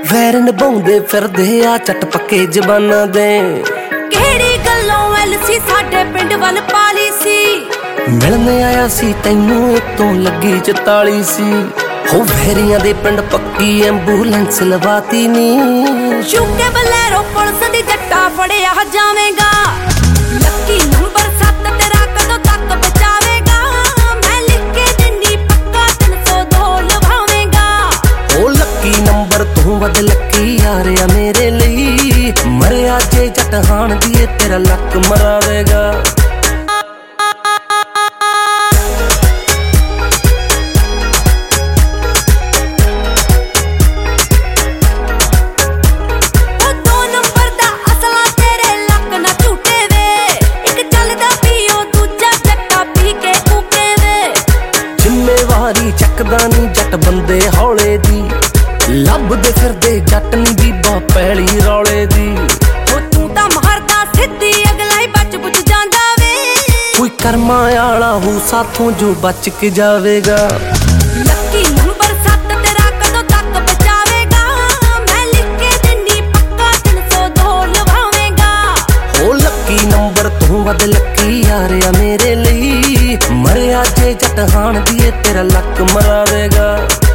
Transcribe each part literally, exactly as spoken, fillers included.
ਵੈਰ ਨਿਭਾਉਂਦੇ ਫਿਰਦੇ ਆ ਚੱਟ ਪੱਕੇ ਜ਼ਬਾਨਾਂ ਦੇ। ਕਿਹੜੀ ਗੱਲੋਂ ਐਲਸੀ ਸਾਡੇ ਪਿੰਡ ਵੱਲ ਪਾਲੀ ਸੀ। ਮਿਲਣ ਆਇਆ ਸੀ ਤੈਨੂੰ ਉਤੋਂ ਲੱਗੀ ਚਤਾਲੀ ਸੀ। ਹੋ ਵੈਰੀਆਂ ਦੇ ਪਿੰਡ ਪੱਕੀ ਐਂਬੂਲੈਂਸ ਲਵਾਤੀ ਨੀ। ਸ਼ੂਕੇ ਬਲੈਰੋ ਪੁਲਿਸ ਦੀ ਜੱਟਾ ਫੜਿਆ ਜਾਵੇਗਾ। ਲੱਕੀ ਨੰਬਰ ਸੱਤ ਤੇਰਾ ਕਦੋਂ ਤੱਕ ਬਚਾਵੇਗਾ। ਮੈਂ ਲਿਖ ਕੇ ਦਿੰਦੀ ਪੱਕਾ ਤਿੰਨ ਸੌ ਦੋ ਲਵਾਵੇਗਾ। ਉਹ ਲੱਕੀ ਨੰਬਰ ਤੂੰ ਵੱਧ ਲੱਕੀ ਯਾਰਿਆ ਮੇਰੇ ਲਈ। ਮਰਿਆ ਜੇ ਜੱਟ ਹਾਣ ਦੀ ਤੇਰਾ ਲੱਕ ਮਰਾਵੇਗਾ। ਚੱਕਦਾ ਨੀ ਜੱਟ ਬੰਦੇ ਹੌਲੇ ਦੀ। ਲੱਭਦੇ ਫਿਰਦੇ ਜੱਟ ਨੀ ਬੀਬਾ ਪੈਲੀ ਰੌਲੇ ਦੀ। ਉਹ ਤੂੰ ਤਾਂ ਮਾਰਦਾ ਸਿੱਧੀ ਅਗਲਾ ਹੀ ਬਚ ਬੁਝ ਜਾਂਦਾ ਵੇ। ਕੋਈ ਕਰਮਾਂ ਆਲਾ ਹੋ ਸਾਥੋਂ ਜੋ ਬਚ ਕੇ ਜਾਵੇਗਾ। ਲੱਕੀ ਨੰਬਰ ਸੱਤ ਤੇਰਾ ਕਦੋਂ ਤੱਕ ਬਚਾਵੇਗਾ। ਮੈਂ ਲਿਖ ਕੇ ਦਿੰਦੀ ਪੱਕਾ ਤਿੰਨ ਸੌ ਦੋ ਲਵਾਵੇਗਾ। ਉਹ ਲੱਕੀ ਨੰਬਰ ਤੂੰ ਵੱਧ ਲੱਕੀ ਯਾਰਿਆ ਮੇਰੇ ਲਈ। ਮਰਿਆ ਜੇ ਜੱਟ ਹਾਣ ਦੀ ਤੇਰਾ ਲੱਕ ਮਰਾਵੇਗਾ।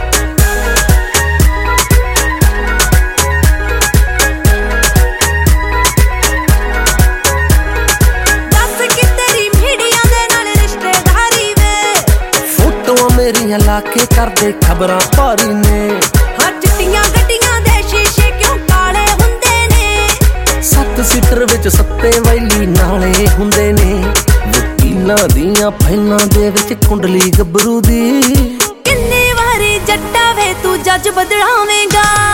ਦੱਸ ਕਿ ਤੇਰੀ ਮੀਡੀਆ ਦੇ ਨਾਲ ਰਿਸ਼ਤੇਦਾਰੀ ਵੇ। ਫੋਟੋਆਂ ਮੇਰੀਆਂ ਲਾ ਕੇ ਕਰਦੇ ਖਬਰਾਂ ਭਾਰੀ ਨੇ। ਹਾਂ ਚਿੱਟੀਆਂ ਗੱਡੀਆਂ ਦੇ ਸ਼ੀਸ਼ੇ ਕਿਉਂ ਕਾਲੇ ਹੁੰਦੇ ਨੇ। ਸੱਤ ਸੀਟਰ ਵਿੱਚ ਸੱਤੇ ਵੈਲੀ ਨਾਲੇ ਹੁੰਦੇ ਨੇ। ਵਕੀਲਾਂ ਦੀਆਂ ਫਾਈਲਾਂ ਦੇ ਵਿੱਚ ਕੁੰਡਲੀ ਗੱਭਰੂ ਦੀ। ਕਿੰਨੀ ਵਾਰੀ ਜੱਟਾ ਵੇ ਤੂੰ ਜੱਜ ਬਦਲਾਵੇਂਗਾ।